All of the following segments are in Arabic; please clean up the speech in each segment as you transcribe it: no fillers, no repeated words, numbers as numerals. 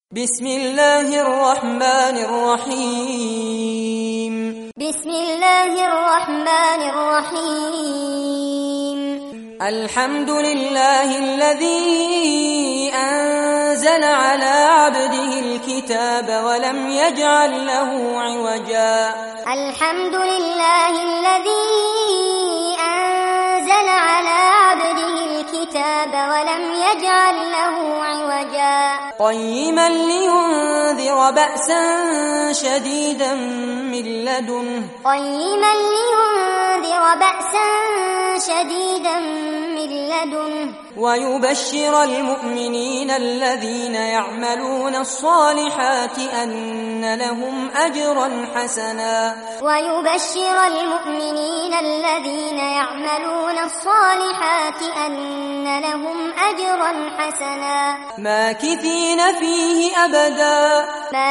بسم الله الرحمن الرحيم بسم الله الرحمن الرحيم الحمد لله الذي أنزل على عبده الكتاب ولم يجعل له عوجا الحمد لله الذي أنزل على عبده الكتاب ولم يجعل له عوجا قيما لينذر بأسا شديدا من لدنه ويبشر المؤمنين الذين يعملون الصالحات أن لهم أجرا حسنا ماكثين فيه أبدا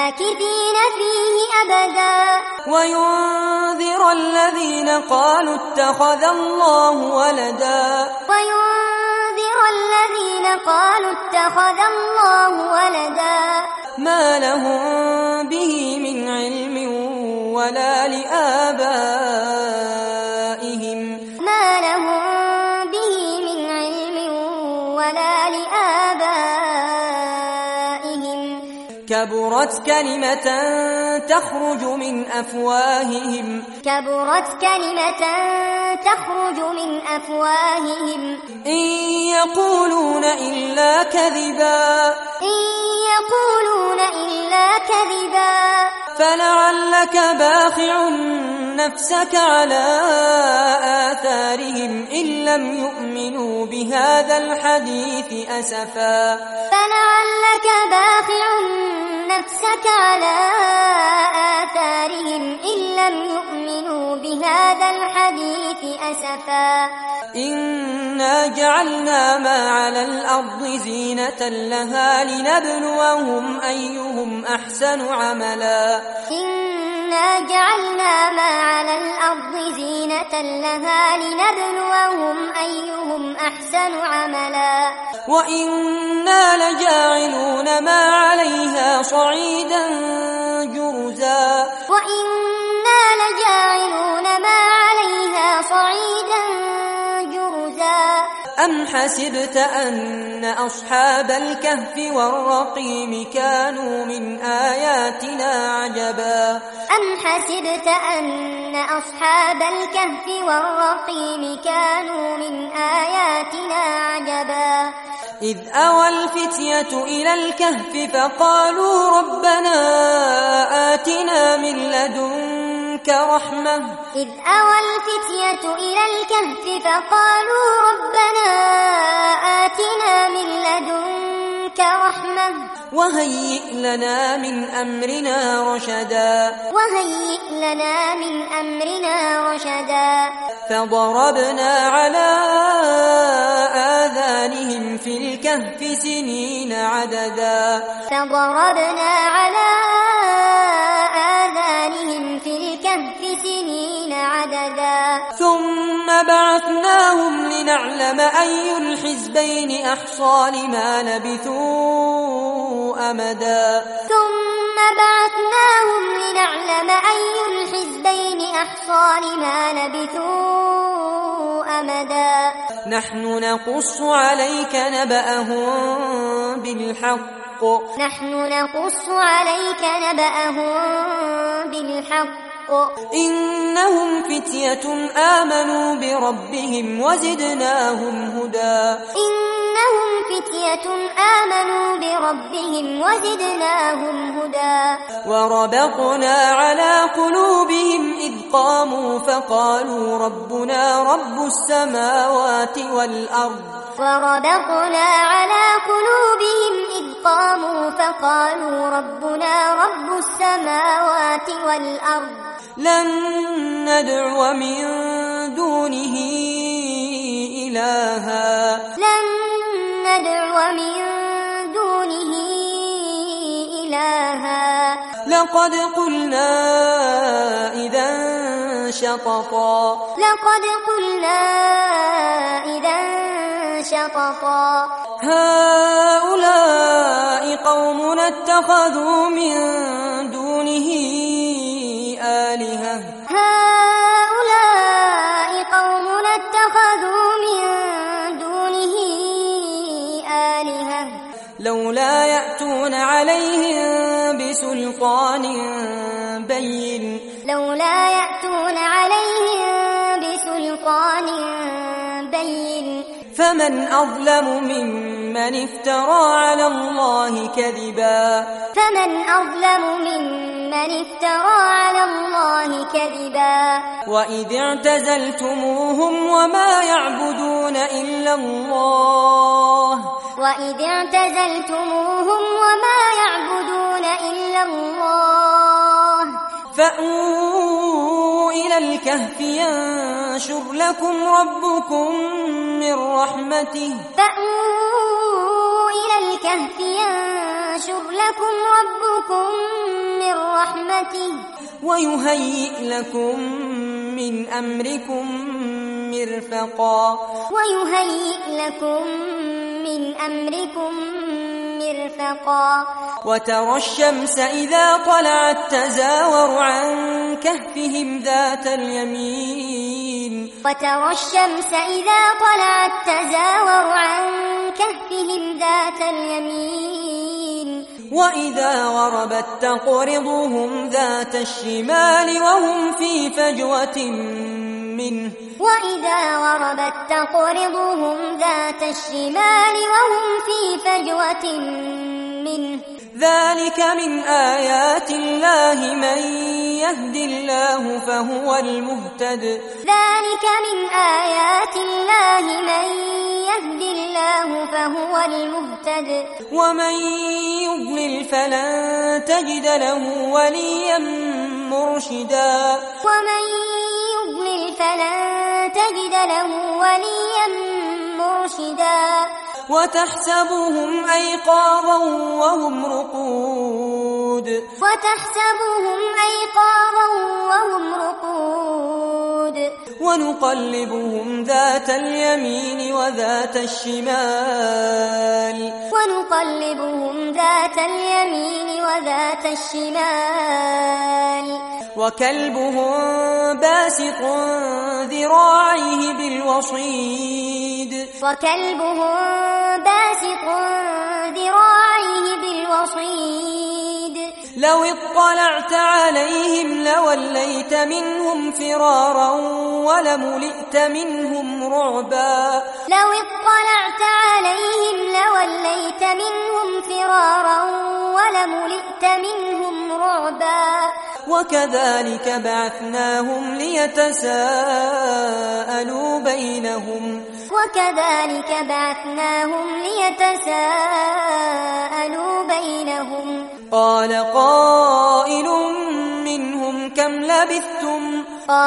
وينذر الذين قالوا اتخذ الله ولدا ما لهم به من علم ولا لآبائهم كبرت كلمة تخرج من أفواههم إن يقولون إلا كذبا فلعلك باخع نفسك على آثارهم إن لم يؤمنوا بهذا الحديث أسفا إنا جعلنا ما على الأرض زينة لها لنبلوهم أيهم أحسن عملا وإنا لجاعلون ما عليها صعيدا جرزا أم حسبت أن أصحاب الكهف والرقيم كانوا من آياتنا عجبا إذ أوى الفتية إلى الكهف فقالوا ربنا آتنا من لدنك رحمة وهيئ لنا من أمرنا رشدا فضربنا على آذانهم في الكهف سنين عددا ثم بعثناهم لنعلم أي الحزبين أحصى لما لبثوا أمدا نحن نقص عليك نبأهم بالحق إنهم فتية آمنوا بربهم وزدناهم هدى وربطنا على قلوبهم إذ قاموا فقالوا ربنا رب السماوات والأرض لن ندعو من دونه إلها لقد قلنا إذا شططا هؤلاء قوم اتخذوا من دونه آلهة هؤلاء قوم اتخذوا من دونه آلهة لولا يأتون عليهم بسلطان بين لولا يأتون عليهم بسلطان بين فمن أظلم ممن افترى على الله كذبا على الله كذبا وإذ اعتزلتموهم وما يعبدون إلا الله فأووا إلى الكهف ينشر لكم ربكم من رحمته ويهيئ لكم من أمركم مرفقا وترى الشمس إذا طلعت تزاور عن كهفهم ذات اليمين وإذا غربت تقرضهم ذات الشمال وهم في فجوة منه ذلك من آيات الله من يهد الله فهو المهتد ومن يضلل فلن تجد له وليا مرشدا وتحسبهم أيقاظا وهم رقود ونقلبهم ذات اليمين وذات الشمال وكلبهم باسط ذراعيه بالوصيد لو اطلعت عليهم لوليت منهم فرارا ولملئت منهم رعبا وكذلك بعثناهم ليتساءلوا بينهم قال قائل منهم كم لبثتم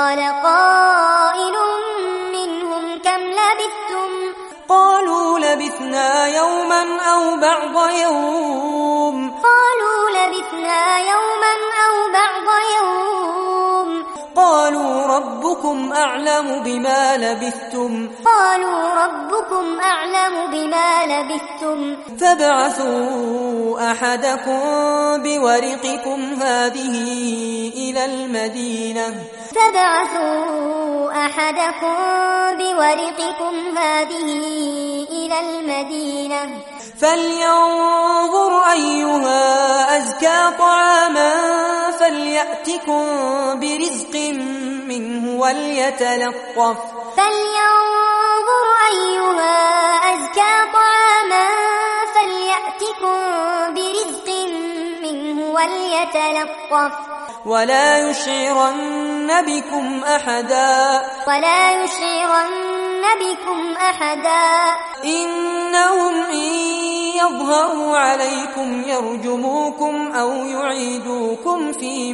قالوا لبثنا يوما أو بعض يوم قالوا ربكم أعلم بما لبثتم فابعثوا أحدكم بورقكم هذه إلى المدينة فلينظر أيها أزكى طعاما فليأتكم برزق منه وليتلطف ولا يشعرن بكم أحدا إنهم إن يظهروا عليكم يرجموكم أو يعيدوكم في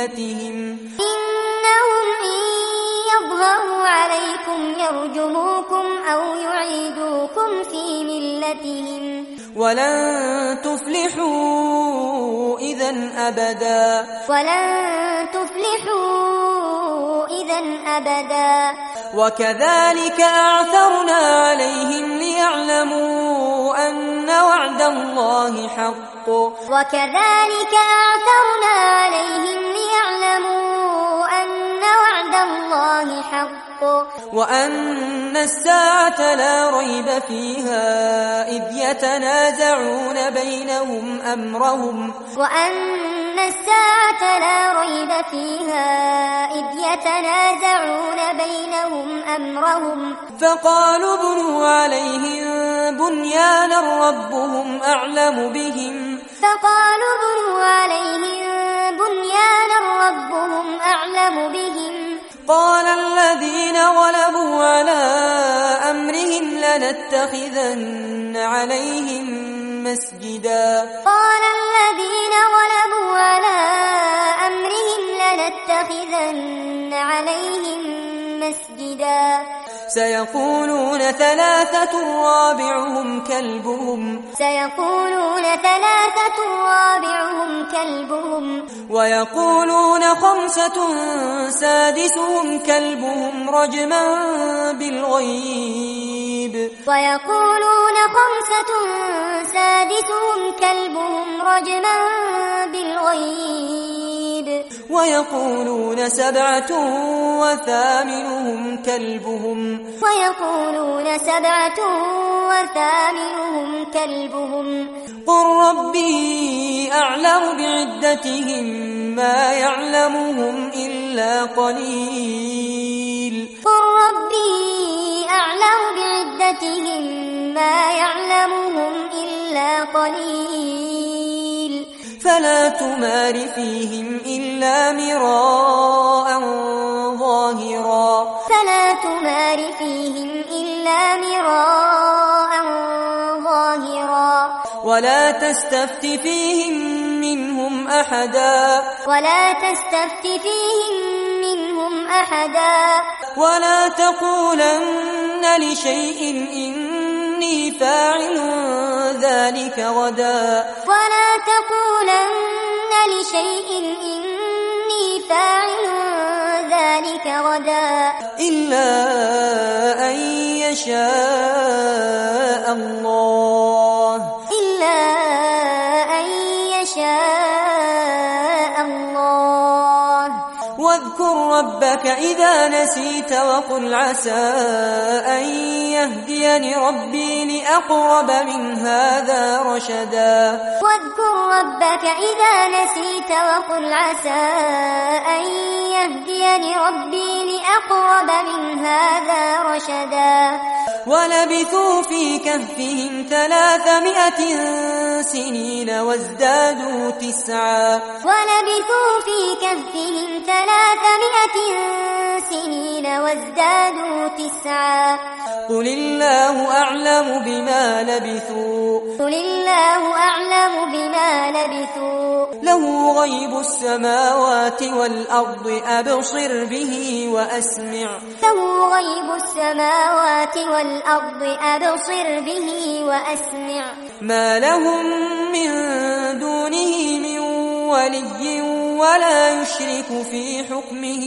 ملتهم ولن تفلحوا إذا أبدا وكذلك أعثرنا عليهم ليعلموا أن وعد الله حق وكذلك أعثرنا عليهم ليعلموا أن وعد الله حق وأن الساعة لا ريب فيها إذ يتنازعون بينهم أمرهم وأن الساعة لا ريب فيها إذ يتنازعون بينهم أمرهم فقالوا ابنوا عليهم بنيانا ربهم أعلم بهم فقالوا ابنوا عليهم بنيانا ربهم أعلم بهم قال الذين غلبوا على أمرهم لنتخذن عليهم مسجدا قال الذين غلبوا على أمرهم لنتخذن عليهم مسجدا سيقولون ثلاثة رابعهم كلبهم سيقولون ثلاثة رابعهم كلبهم ويقولون خمسة سادسهم كلبهم رجما بالغيب ويقولون خمسة سادسهم كلبهم رجما بالغيب ويقولون سبعة وثامنهم كلبهم ويقولون سبعة وثامنهم كلبهم قل ربي أعلم بعدتهم ما يعلمهم إلا قليل قل ربي أعلم بعدتهم ما يعلمهم إلا قليل فلا تمار فيهم إلا مراء ظاهرا فلا تمار فيهم إلا مراء ظاهرا ولا تستفت فيهم منهم أحدا ولا تستفت فيهم منهم أحدا ولا تقولن لشيء إني فاعل ذلك غدا ولا تقولن لشيء إني فاعل ذلك غدا إلا أن يشاء الله إلا أن يشاء الله واذكر ربك إذا نسيت وقل عسى أن يهديني ربي لأقرب من هذا رشدا واذكر ربك إذا نسيت وقل عسى أن يهديني ربي لأقرب من هذا رشدا ولبثوا في كهفهم 300 سنين وازدادوا 9 ولبثوا في كهفهم 300 سنين وازدادوا 9 قل الله أعلم بما لبثوا قل الله أعلم بما لبثوا له غيب السماوات والأرض أبصر به وأسمع له غيب السماوات والأرض أبصر به وأسمع ما لهم من دونه من ولي ولا يشرك في حكمه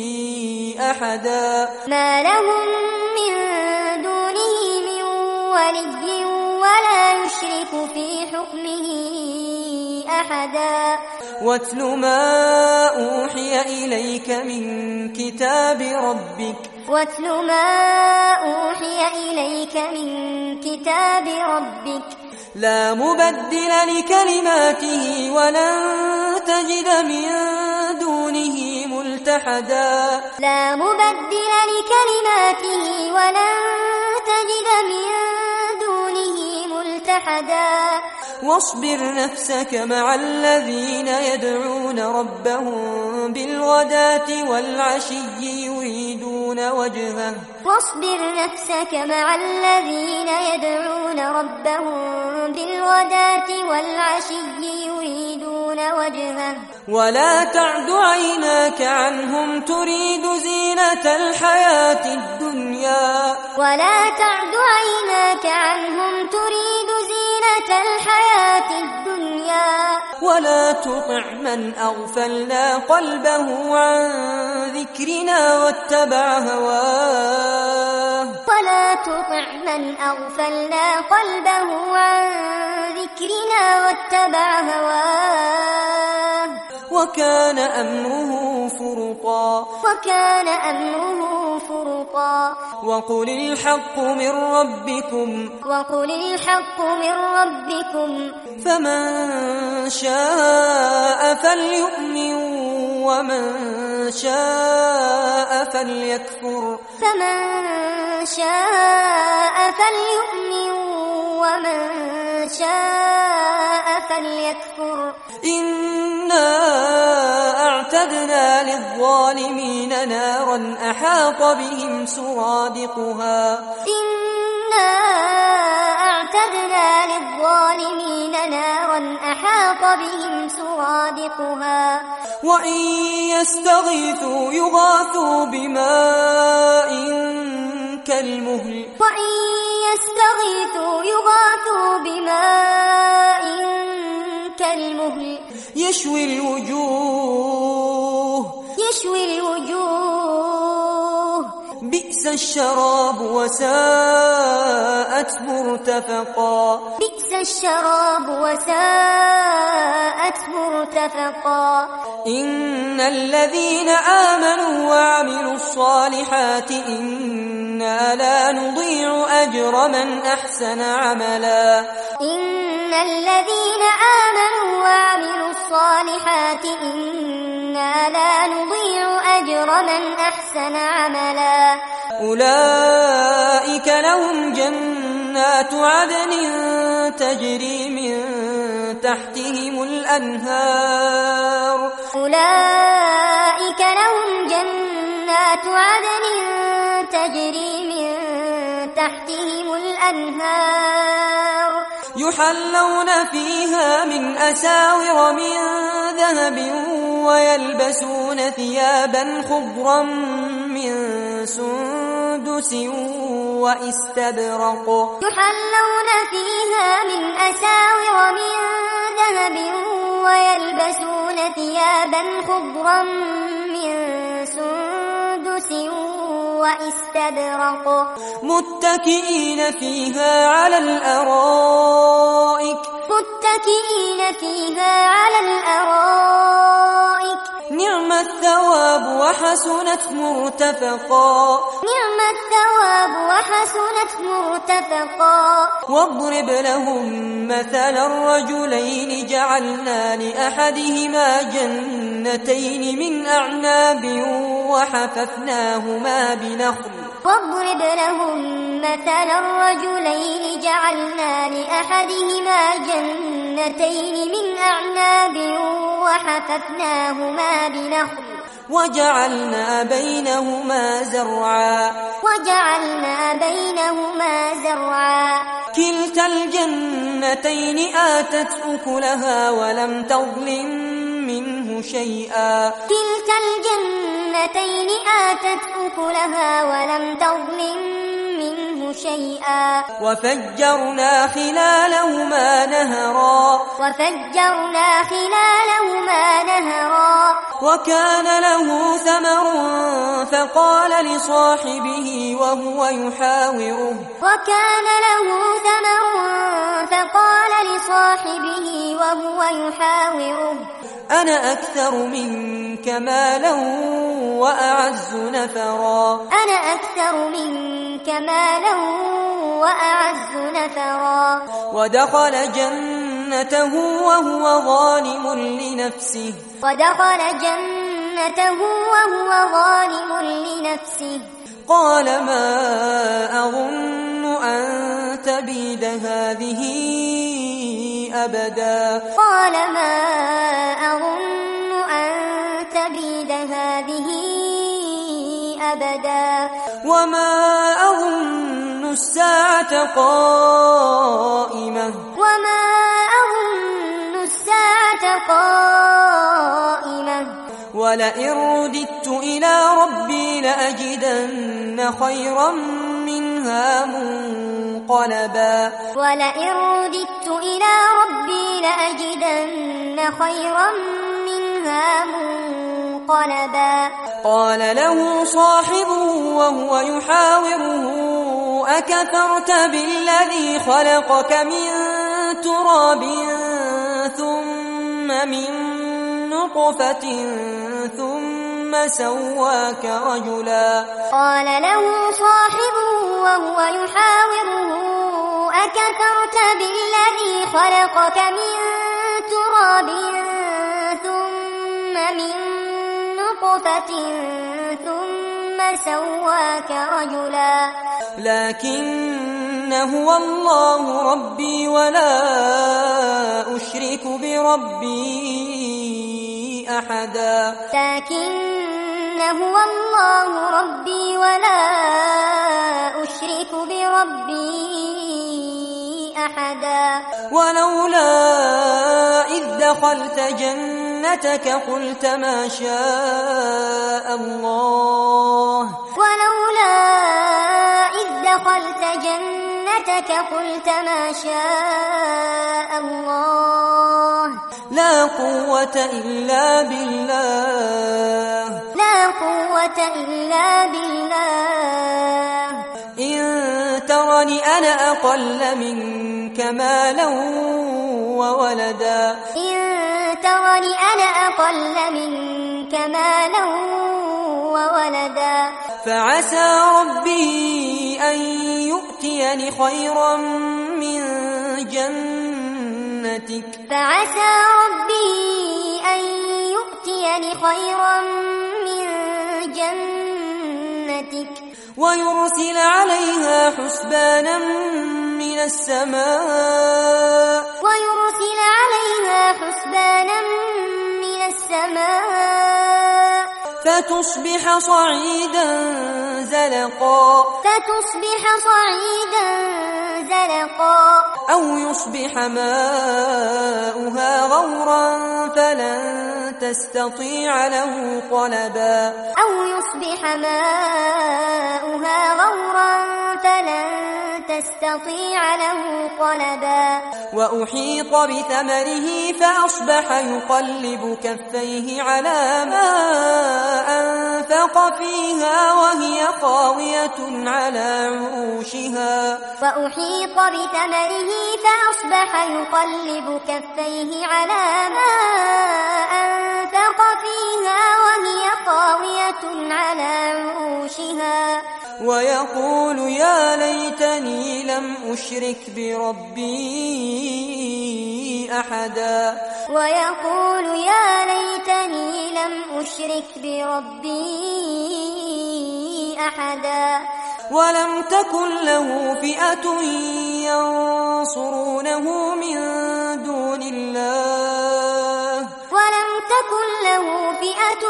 أحدا ما لهم من دونه من ولي ولا يشرك في حكمه أحدا واتل ما أوحي إليك من كتاب ربك واتل ما أوحي إليك من كتاب ربك لا مبدل لكلماته ولن تجد من دونه ملتحدا لا مبدل لكلماته ولن تجد من دونه ملتحدا واصبر نفسك مع الذين يدعون ربهم بالغداة والعشي يريدون وجهه واصبر نفسك مع الذين يدعون ربهم بالغداة والعشي يريدون وجهه ولا تعد عيناك عنهم تريد زينة الحياة الدنيا ولا تعد عيناك عنهم تريد زينة زينة الحياة الدنيا ولا تطع من أغفلنا قلبه عن ذكرنا واتبع هواه ولا تطع من أغفلنا قلبه عن ذكرنا واتبع هواه وكان أمره فرطا وقل الحق من ربكم فمن شاء فليؤمن ومن شاء فليكفر إنا أعتدنا للظالمين نارا أحاط بهم سرادقها وإن يستغيثوا يغاثوا بماء كالمهل يشوي الوجوه بئس الشراب وساءت مرتفقا إن الذين آمنوا وعملوا الصالحات إنا لا نضيع أجر من أحسن عملا أولئك لهم جنات عدن تجري من تحتهم الأنهار يحلون فيها من أساور من ذهب ويلبسون ثيابا خضرا من سندس واستبرق متكئين فيها على الأرائك نعم الثواب وحسنت مرتفقا واضرب لهم مثل الرجلين جعلنا لأحدهما جنتين من أعناب وحففناهما بنخل وجعلنا بينهما زرعا كلتا الجنتين آتت أكلها ولم تظلم منه شيئا وفجرنا خلالهما نهرا وكان له ثمر فقال لصاحبه وهو يحاوره أنا أكثر منك مالا وأعز نفرا ودخل جنته وهو ظالم لنفسه قال ما أظن أن تبيد هذه أبدا وما أظن الساعة قائمة ولئن رددت إلى ربي لأجدن خيرا منها منها منقلبا ولئن رددت إلى ربي لأجدن خيرا منها منقلبا قال له صاحبه وهو يحاوره أكفرت بالذي خلقك من تراب ثم من نطفة ثم سواك رجلا قال له صاحبه وهو يحاوره أكفرت بالذي خلقك من تراب ثم من نطفة ثم سواك رجلا لكن هو الله ربي ولا أشرك بربي أحدا لكن هو الله ربي ولا أشرك بربي أحدا ولولا إذ دخلت جنتك قلت ما شاء الله ولولا إذ دخلت جنتك قلت ما شاء الله لا قوة إلا بالله لا قوة إلا بالله إن ترني أنا أقل منك مالا وولدا إن ترني أنا أقل منك مالا وولدا فعسى ربي أن يؤتيني خيرا من جنتك فعسى ربي أن يؤتيني خيرا من جنتك ويرسل عليها حسبانا من السماء ويرسل عليها حسبانا من السماء فتصبح صعيدا زلقا فتصبح صعيدا زلقا أو يصبح ماؤها غورا فلن تستطيع له طلبا أو يصبح ماؤها غورا فلن تستطيع له طلبا وأحيط بثمره فأصبح يقلب كفيه على ما أنفق فيها وهي خاوية على عروشها وأحيط بثمره فأصبح يقلب كفيه على ما أنفق فيها وهي خاوية على عروشها ويقول يا ليتني لم أشرك بربي أحدا ويقول يا ليتني لم أشرك بربي أحدا ولم تكن له فئة ينصرونه من دون الله ولم تكن له فئة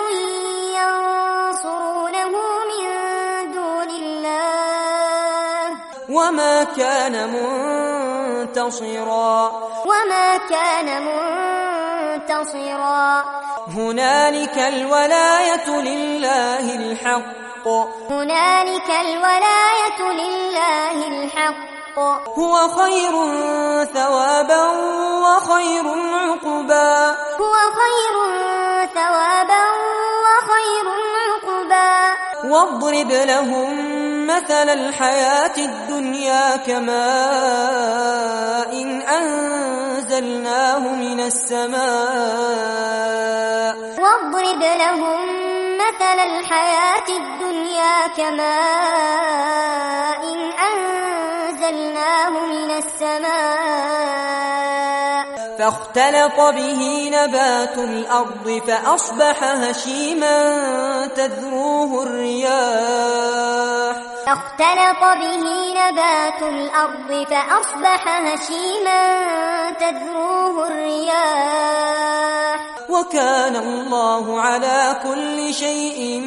ينصرونه من دون الله وما كان منتصرا وما كان منتصرا هنالك الولاية لله الحق هنالك الولاية لله الحق هو خير ثوابا وخير عقبا هو خير ثوابا وخير عقبا واضرب لهم مثل الحياة الدنيا كماء إن أنزلناه من السماء واضرب لهم مثل الحياة الدنيا كماء إن أنزلناه من السماء فاختلط به نبات الأرض فأصبح هشيما تذروه الرياح فاختلط به نبات الأرض فأصبح هشيما تذروه الرياح وكان الله على كل شيء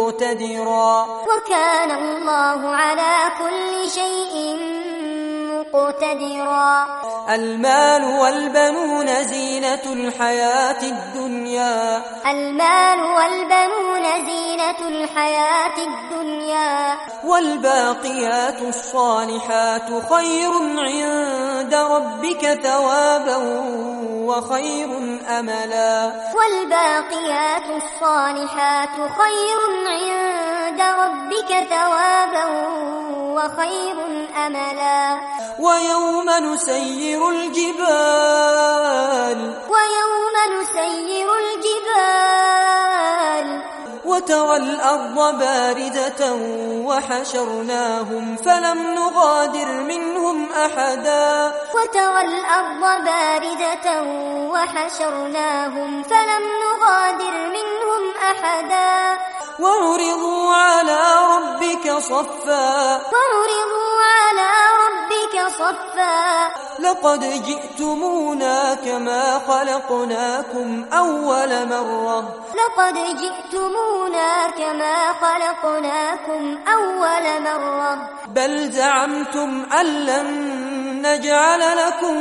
مقتدرا وكان الله على كل شيء مقتدرا المال والبنون زينة الحياة الدنيا المال والبنون زينة الحياة الدنيا والباقيات الصالحات خير عند ربك ثوابا وخير أملا والباقيات الصالحات خير عند ربك ثوابا وخير أملا ويوم نسير الجبال وترى الأرض باردة وحشرناهم فلم نغادر منهم أحدا وترى الأرض باردة وحشرناهم فلم نغادر منهم أحدا وعرضوا على ربك صفا لقد جئتمونا كما خلقناكم أول مرة بل زعمتم أن لن نجعل لكم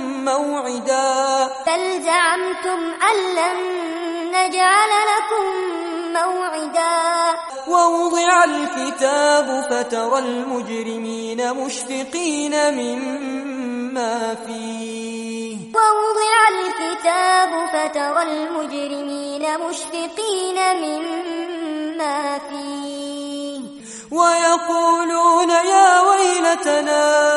موعدا ووضع الكتاب فترى المجرمين مشفقين مما فيه ويقولون يا ويلتنا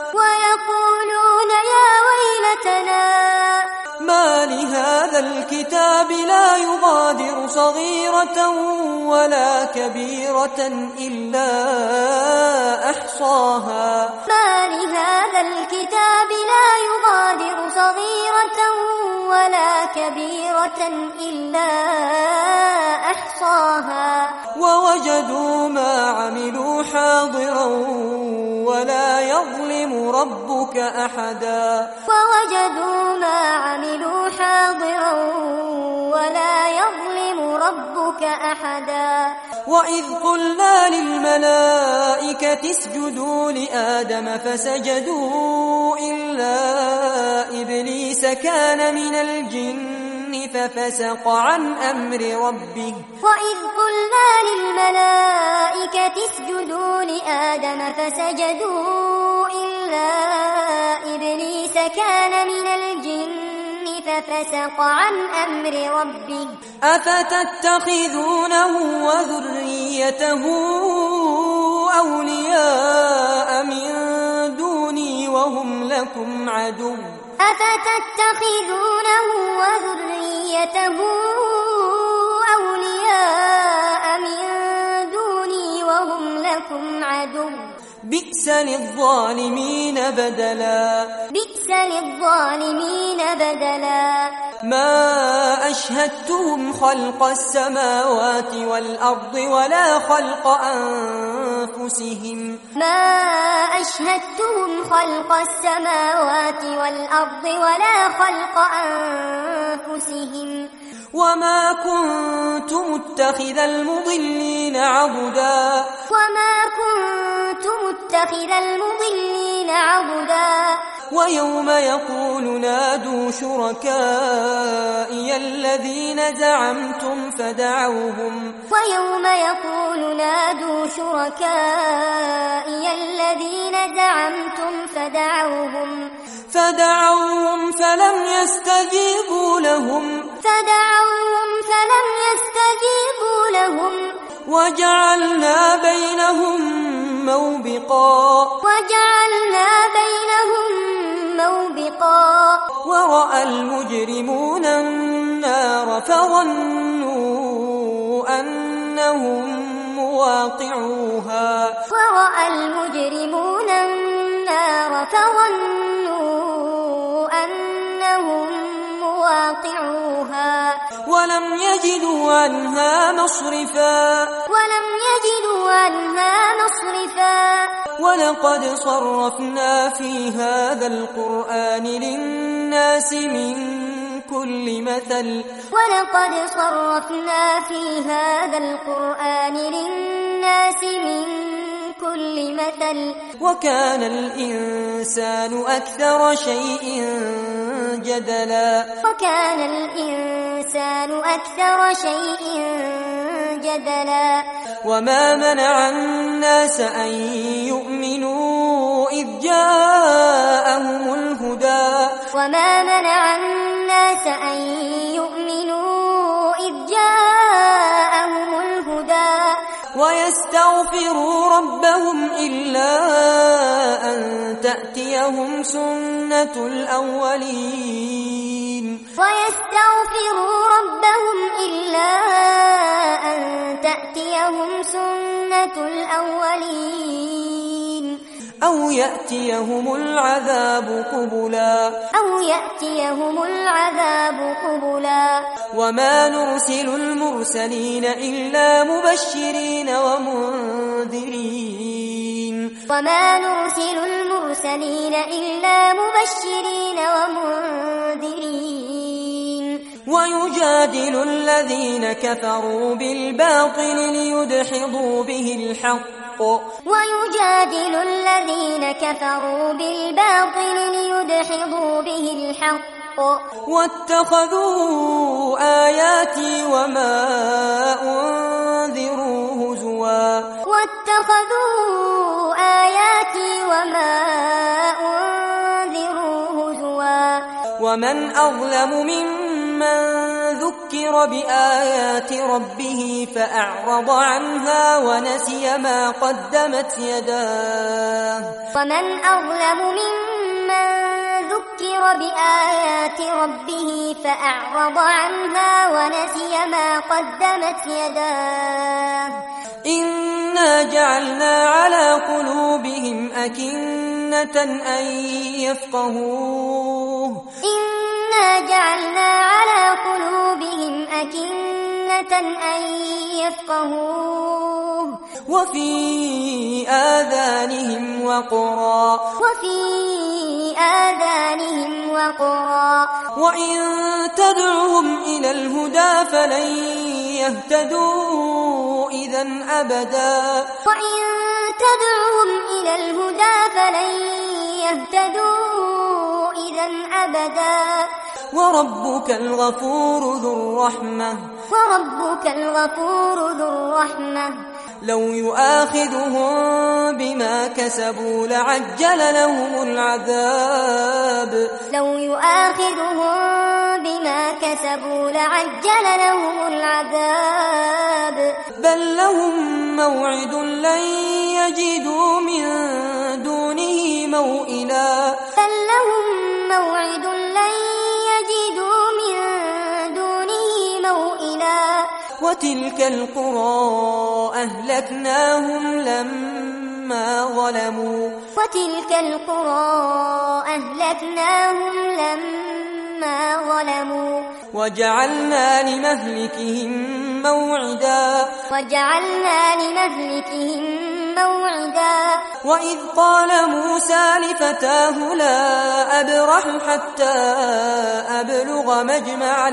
ما لهذا الكتاب لا يغادر صغيرة ولا كبيرة إلا أحصاها ووجدوا ما عملوا حاضرا ولا يظلم ربك أحدا وإذ قلنا للملائكة اسجدوا لآدم فسجدوا إلا إبليس كان من الجن ففسق عن أمر ربه أفتتخذونه وذريته أولياء من دوني وهم لكم عدو بئس للظالمين بدلا ما أشهدتهم خلق السماوات والأرض ولا خلق أنفسهم وما كنت متخذ المضلين عضدا ويوم يقول نادوا شركائي الذين زعمتم فدعوهم فلم يستجيبوا لهم وجعلنا بينهم موبقا ورأى المجرمون النار فظنوا أنهم مواقعوها ولم يجدوا عنها مصرفا ولقد صرفنا في هذا القرآن للناس من كل كل مثل وكان الإنسان أكثر شيء جدلا وكان الإنسان أكثر شيء جدلا وما منع الناس أن يؤمنوا إذ جاءهم الهدى وما منع الناس أن يؤمنوا إذ جاءهم الهدى ويستغفروا ربهم إلا أن تأتيهم سنة الأولين ويستغفروا ربهم إلا أن تأتيهم سنة الأولين أو يأتيهم العذاب قبلا وما نرسل المرسلين إلا مبشرين ومنذرين ويجادل الذين كفروا بالباطل ليدحضوا به الحق واتخذوا آياتي وما أنذروا هزوا ومن أظلم ممن ذكر بآيات ربه فأعرض عنها ونسي ما قدمت يداه إنا جعلنا على قلوبهم أكنة أن يفقهوه وفي آذانهم وقرا وإن تدعهم إلى الهدى فلن يهتدوا إذا أبدا وربك الغفور ذو الرحمة لو يؤاخذهم بما كسبوا لعجل لهم العذاب بل لهم موعد لن يجدوا من دونه موئلا وتلك القرى أهلكناهم لما ظلموا وجعلنا لمهلكهم موعدا وإذ قال موسى لفتاه لا أبرح حتى أبلغ مجمع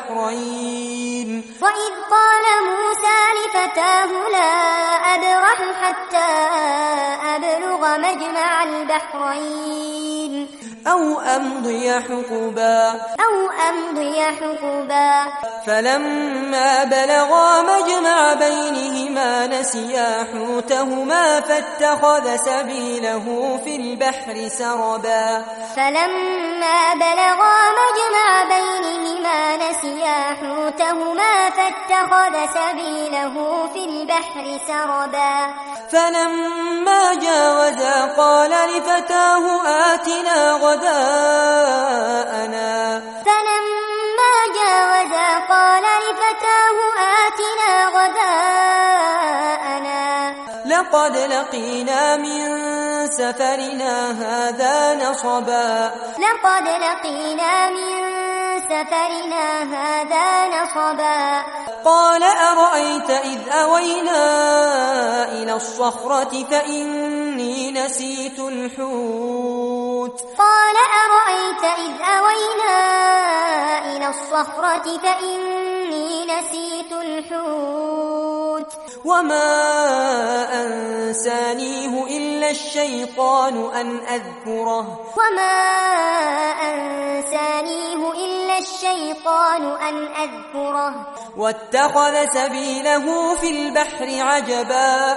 البحرين أو أمضي حقبا فلما بلغا مجمع بينهما نسيا حوتهما فاتخذ سبيله في البحر سربا فلما جاوزا قال لفتاه آتنا غداءنا لقد لقينا من سفرنا هذا نصبا نصبا قال أرأيت إذ أوينا إلى الصخرة فإني نسيت الحوت قال أرأيت إذ أوينا إلى الصخرة فإني نسيت الحوت وما أنسانيه إلا الشيطان أن أذكره وما أنسانيه إلا الشيطان أن أذكره واتخذ سبيله في البحر عجبا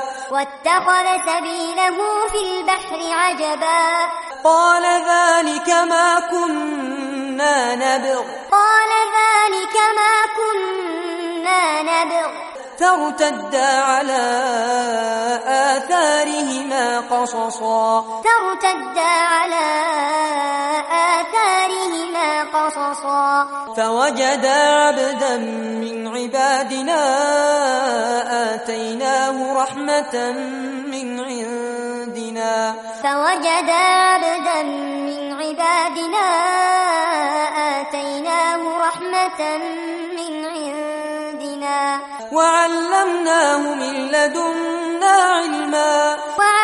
قال ذلك ما كنا نبغ فارتدا على آثارهما قصصا فوجدا عبدا من عبادنا آتيناه رحمة من عندنا وعلمناه من لدنا علما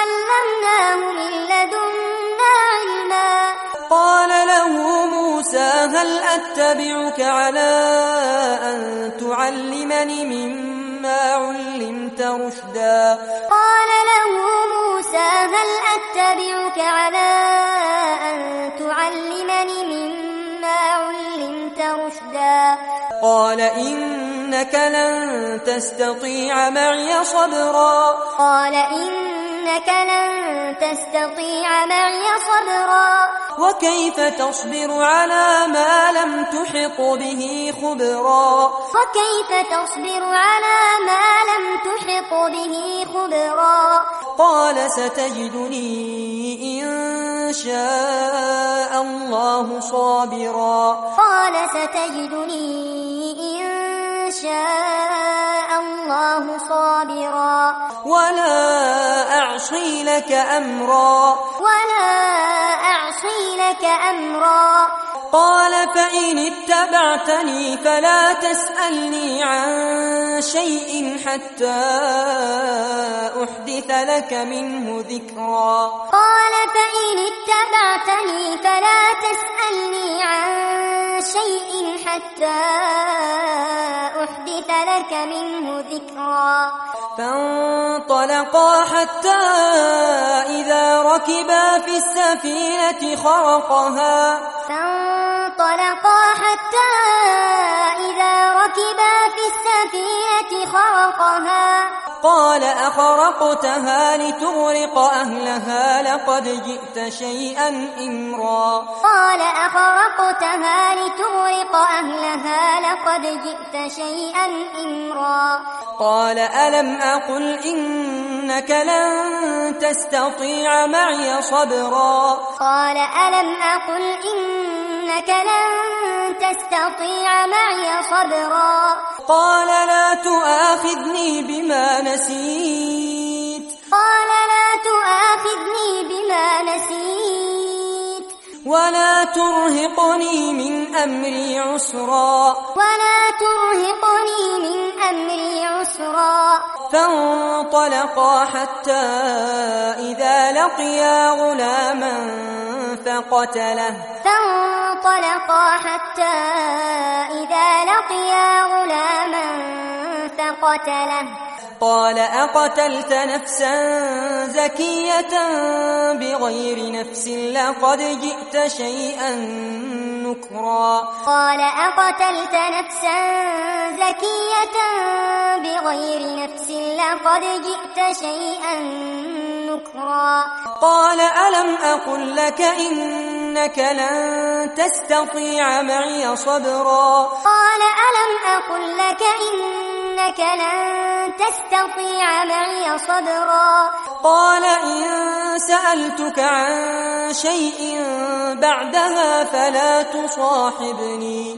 قال له موسى هل أتبعك على أن تعلمني مما علمت رشدا قال إنك لن تستطيع معي صبرا وكيف تصبر على ما لم تحط به خبرا قال ستجدني إن شاء الله صابرا ولا أعصي لك أمرا قال فإن اتبعتني فلا تسألني عن شيء حتى أحدث لك منه ذكرا فانطلقا حتى إذا ركبا في السفينة خرقها قال أخرقتها لتغرق أهلها لقد جئت شيئا إمرا قال ألم أقل إنك لن تستطيع معي صبرا قال لا تؤاخذني بما نسيت ولا ترهقني من أمري عسرا فانطلقا حتى إذا لقيا غلاما فقتله قال أقتلت نفسا زكية بغير نفس لقد جئت شيئا نكرا قال ألم أقل لك إنك لن تستطيع معي صبرا قال إن سألتك عن شيء بعدها فلا تصاحبني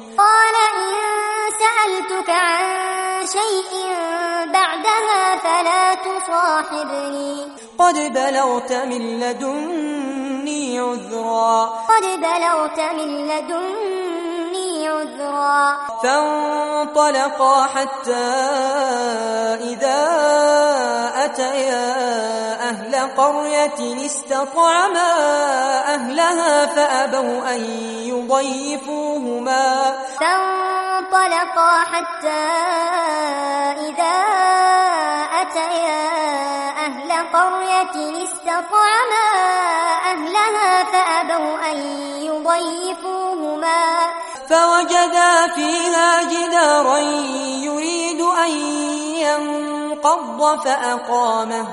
قد بلغت من لدني عذرا ذكرا فانطلقا حتى إذا أتيا أهل قرية استطعما أهلها فأبوا أن يضيفوهما فانطلقا حتى إذا أتيا أهل قرية استطعما أهلها فأبوا أن يضيفوهما فوجدا فيها جدارا يريد أن ينقض فأقامه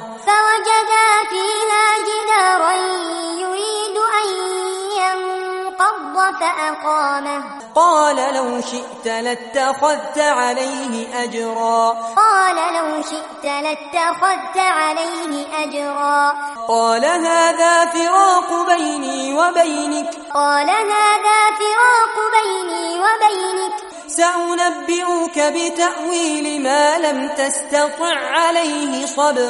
قال لو شئت لاتخذت عليه أجرا قال هذا فراق بيني وبينك سأنبئك بتأويل ما لم تستطع عليه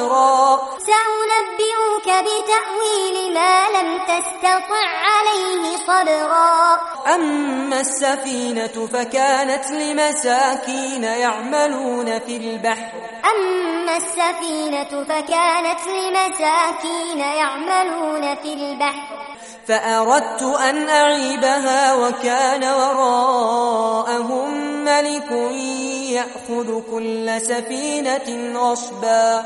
صبرا أما السفينة فكانت لمساكين يعملون في البحر فأردت أن أعيبها وكان وراءهم ملك يأخذ كل سفينة غصبا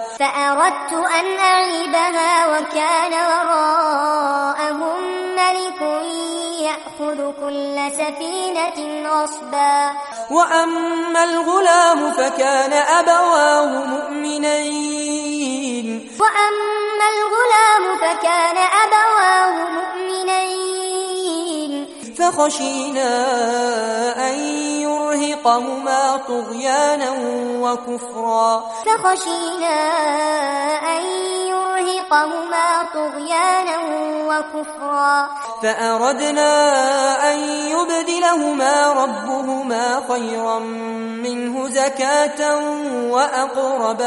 وأما الغلام فكان أبواه مؤمنين فخشينا أن يرهقهما طغيانا وكفرا فأردنا أن يبدلهما ربهما خيرا منه زكاة وأقرب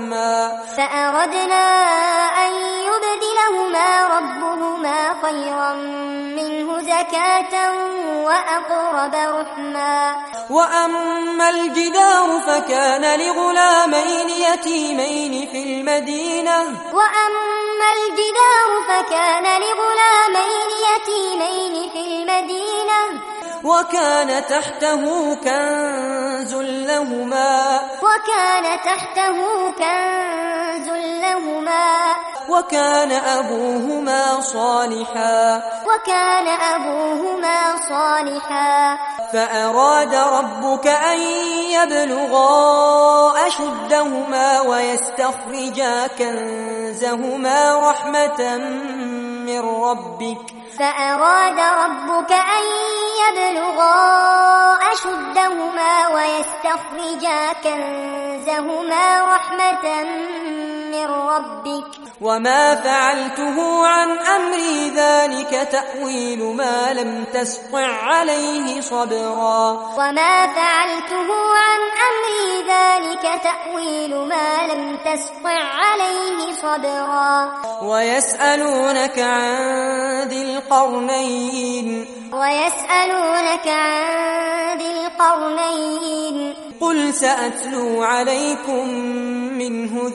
رحما وأما الجدار فكان لغلامين يتيمين في المدينة وكان تحته كنز لهما وكان أبوهما صالحا فأراد ربك أن يبلغا أشدهما ويستخرجا كنزهما رحمة من ربك وما فعلته عن أمري ذلك تأويل ما لم تسطع عليه صبرا ويسألونك عن ذي القرنين قل سأتلو عليكم منه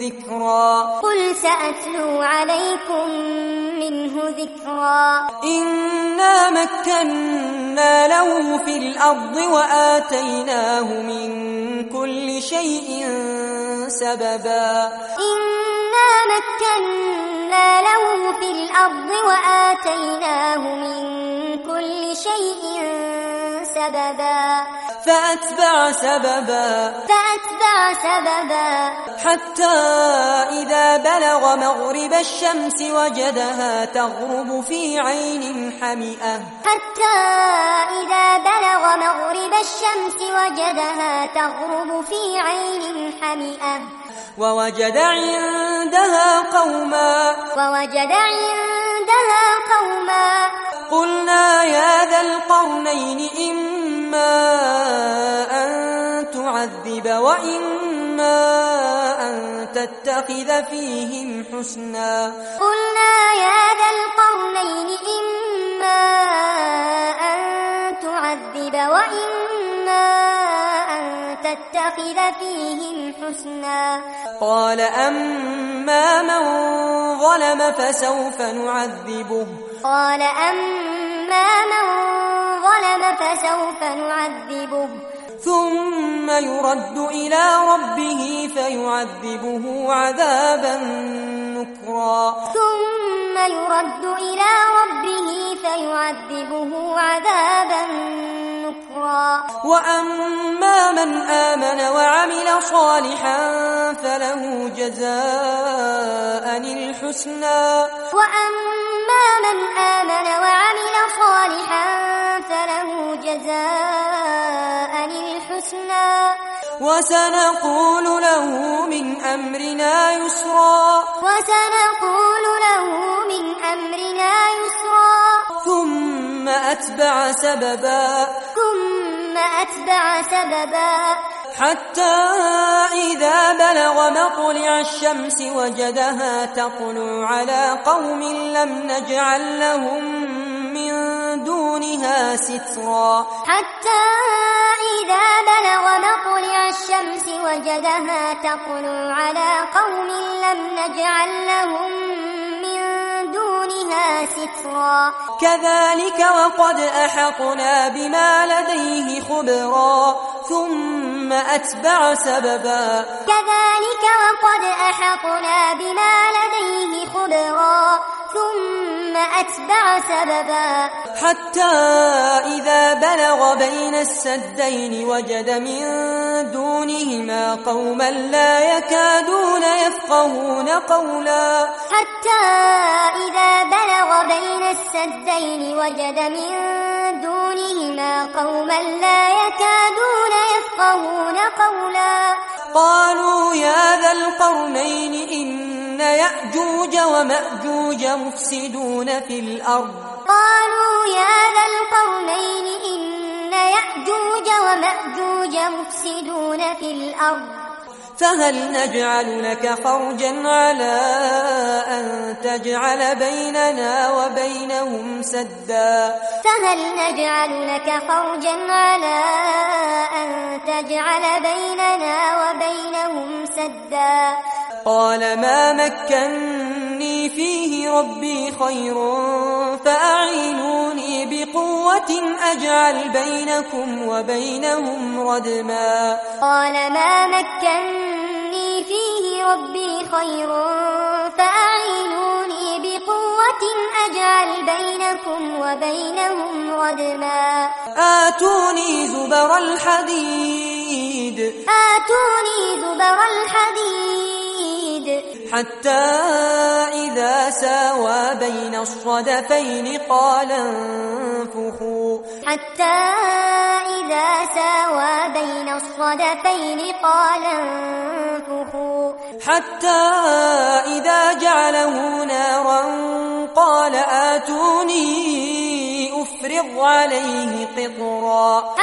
ذكرا إنا مكنا له في الأرض وآتيناه من كل شيء سببا فأتبع سببا حتى إذا بلغ مغرب الشمس وجدها تغرب في عين حمئة ووجد عندها قوما قلنا يا ذا القرنين إما أن تعذب وإما أن تتخذ فيهم حسنا وإما نتخذ فيهم حسنا قال أما من ظلم فسوف نعذبه ثم يرد إلى ربه فيعذبه عذابا نكرا وأما من آمن وعمل صالحا فله جزاء الحسنى وسنقول له من أمرنا يسرا ثم أتبع سببا حتى إذا بلغ مطلع الشمس وجدها تطلع على قوم لم نجعل لهم من دونها سترا كذلك وقد أحطنا بما لديه خبرا ثم أتبع سببا حتى إذا بلغ بين السدين وجد من دونهما قوما لا يكادون يفقهون قولا قالوا يا ذا القرنين إن يأجوج ومأجوج مفسدون في الأرض فهل نجعل لك خرجا على أن تجعل بيننا وبينهم سدا قال ما مكني فيه ربي خير فأعينوني بقوة أجعل بينكم وبينهم ردما آتوني زبر الحديد حتى إذا ساوى بين الصدفين قال انفخوا حتى إذا جعله نارا قال آتوني أفرغ عليه قطرا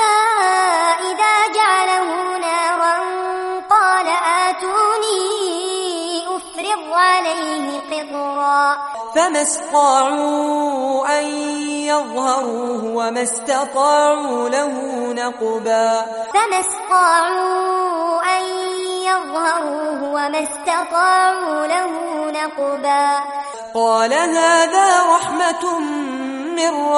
فما استطاعوا أن يظهروه وما استطاعوا له نقبا قال هذا رحمة من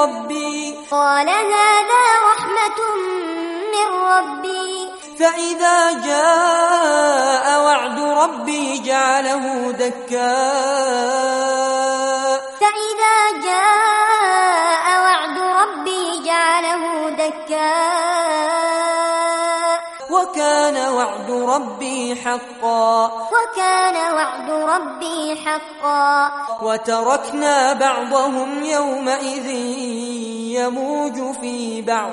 ربي فإذا جاء وعد ربي جعله دكاء وكان وعد ربي حقا وتركنا بعضهم يومئذ يموج في بعض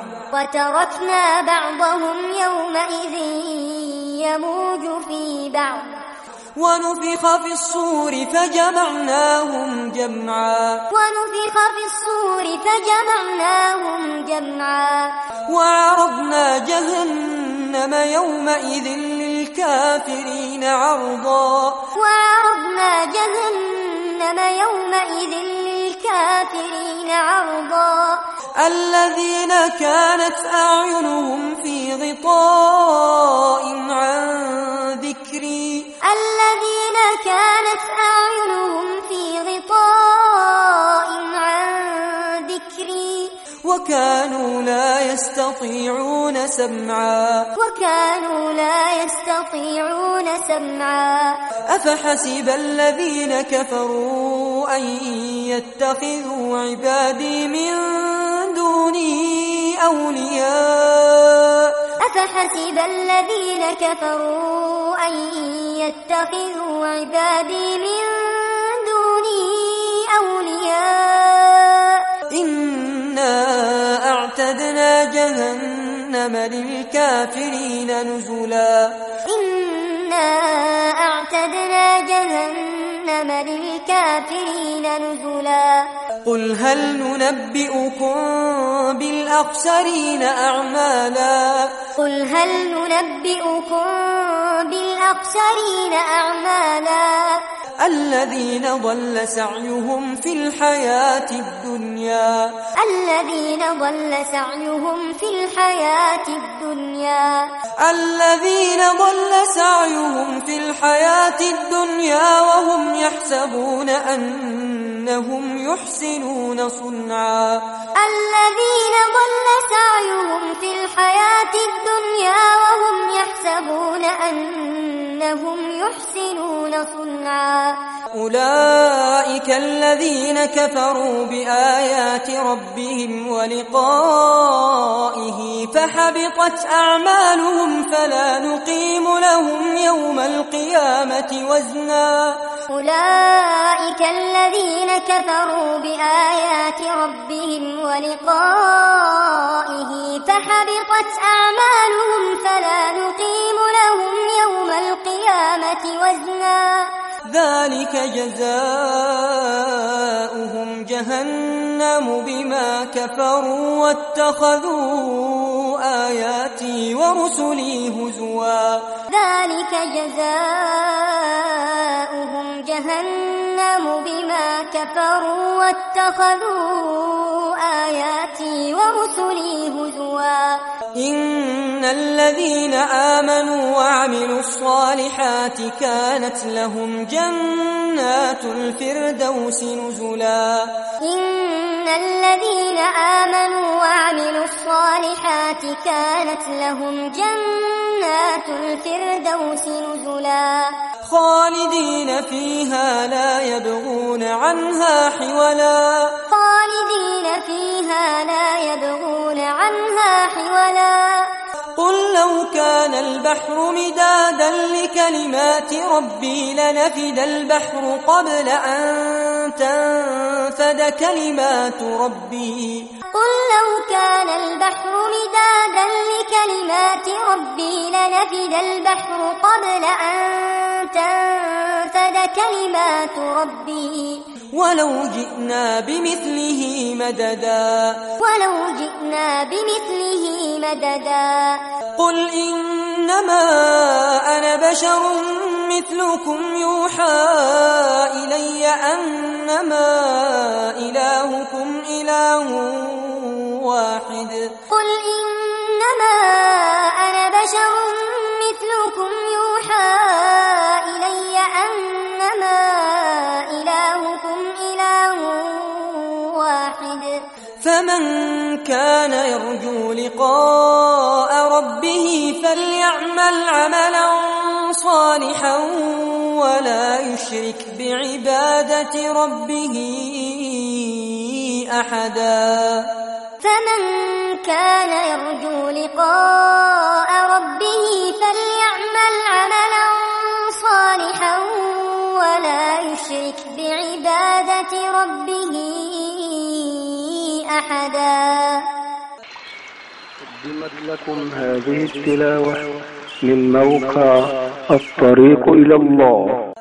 ونفخ في الصور فجمعناهم جمعا وعرضنا جهنم يومئذ للكافرين عرضا للكافرين عرضا الذين كانت أعينهم في غطاء عن ذكري الذين كانت أعينهم في غطاء عن ذكري وكانوا لا يستطيعون سمعا أفحسب الذين كفروا أن يتخذوا عبادي من دوني أولياء أفحسب الذين كفروا أن يتخذوا عبادي من دوني أولياء إنا أعتدنا جهنم للكافرين نزلا إنا أعتدنا جهنم للكافرين نزلا قل هل ننبئكم بالأخسرين أعمالا قل هل ننبئكم بالأخسرين أعمالا الذين ضل سعيهم في الحياة الدنيا وهم يحسبون أنهم يحسنون صنعا الذين ضل سعيهم في الحياة الدنيا وهم يحسبون أنهم يحسنون صنعا أولئك الذين كفروا بآيات ربهم ولقائه فحبطت أعمالهم فلا نقيم لهم يوم القيامة وزنا أولئك الذين كفروا بآيات ربهم ولقائه فحبطت أعمالهم فلا نقيم لهم يوم القيامة وزنا ذلك جزاؤهم جهنم بما كفروا واتخذوا آياتي ورسلي هزوا ذلك جزاؤهم جهنم بما كفروا واتخذوا آياتي ورسلي هزوا إن الذين آمنوا وعملوا الصالحات كانت لهم جنات الفردوس نزلا إن الذين آمنوا وعملوا الصالحات كانت لهم جنات الفردوس نزلا خالدين فيها لا يبغون عنها حولا قل لو كان البحر مدادا لكلمات ربي لنفد البحر قبل أن تنفد كلمات ربي قل لو كان البحر مدادا لكلمات ربي لنفد البحر قبل أن تنفد كلمات ربي ولو جئنا بمثله مددا قل إنما أنا بشر مثلكم يوحى إلي أنما إلهكم إله واحد قل إنما أنا بشر مثلكم يوحى إلي أنما إلهكم إله واحد فمن كان يرجو لقاء ربه فليعمل عملا صالحا ولا يشرك بعبادة ربه أحدا فمن كان يرجو لقاء ربه فليعمل عملا صالحا ولا يشرك بعبادة ربه أحدا. قدمت لكم هذه التلاوة من موقع الطريق إلى الله.